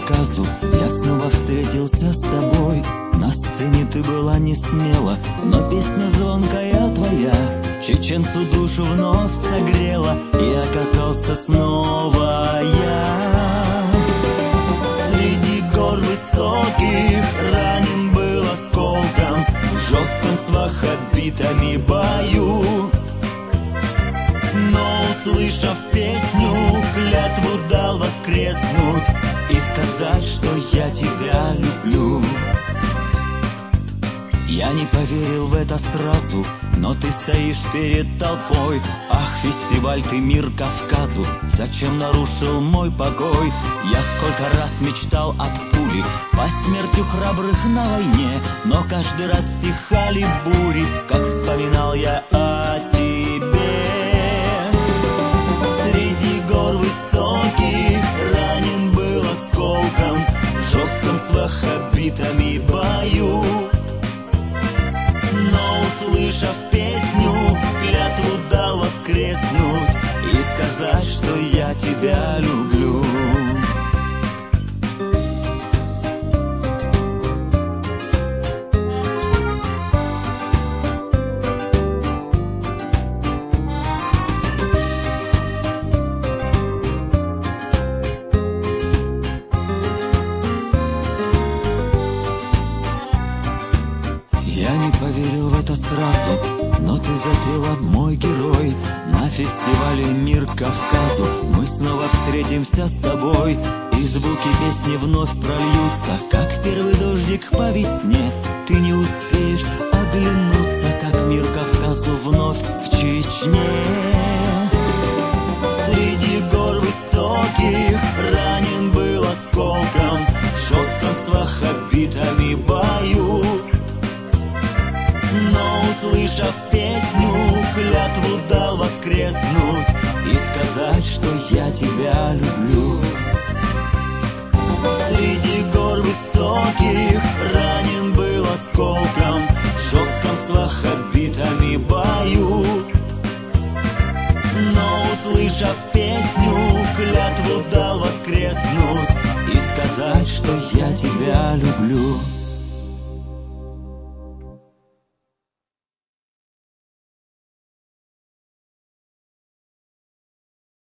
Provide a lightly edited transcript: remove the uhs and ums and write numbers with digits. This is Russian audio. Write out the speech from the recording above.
Кавказу я снова встретился с тобой. На сцене ты была не смела, но песня звонкая твоя чеченцу душу вновь согрела, и оказался снова я. Среди гор высоких ранен был осколком в жестком с ваххабитами бою. Но, услышав песню, клятву дал воскреснуть и сказать, что я тебя люблю. Я не поверил в это сразу, но ты стоишь перед толпой. Ах, фестиваль, ты мир Кавказу, зачем нарушил мой покой? Я сколько раз мечтал от пули по смертью храбрых на войне, но каждый раз стихали бури, как вспоминал я о тебе. Среди гор высоких ранен был осколком в жестком с ваххабитами бою. Услышав песню, клятву дал воскреснуть и сказать, что я тебя люблю. Я не поверил в это сразу, но ты запела, мой герой. На фестивале «Мир Кавказу» мы снова встретимся с тобой, и звуки песни вновь прольются, как первый дождик по весне. Ты не успеешь оглянуться, как мир Кавказу вновь в Чечне. Среди гор высоких ранен был осколком в жестком с ваххабитами бою. Но, услышав песню, клятву дал воскреснуть и сказать, что я тебя люблю. Среди гор высоких ранен был осколком в жестком с ваххабитами бою. Но, услышав песню, клятву дал воскреснуть и сказать, что я тебя люблю.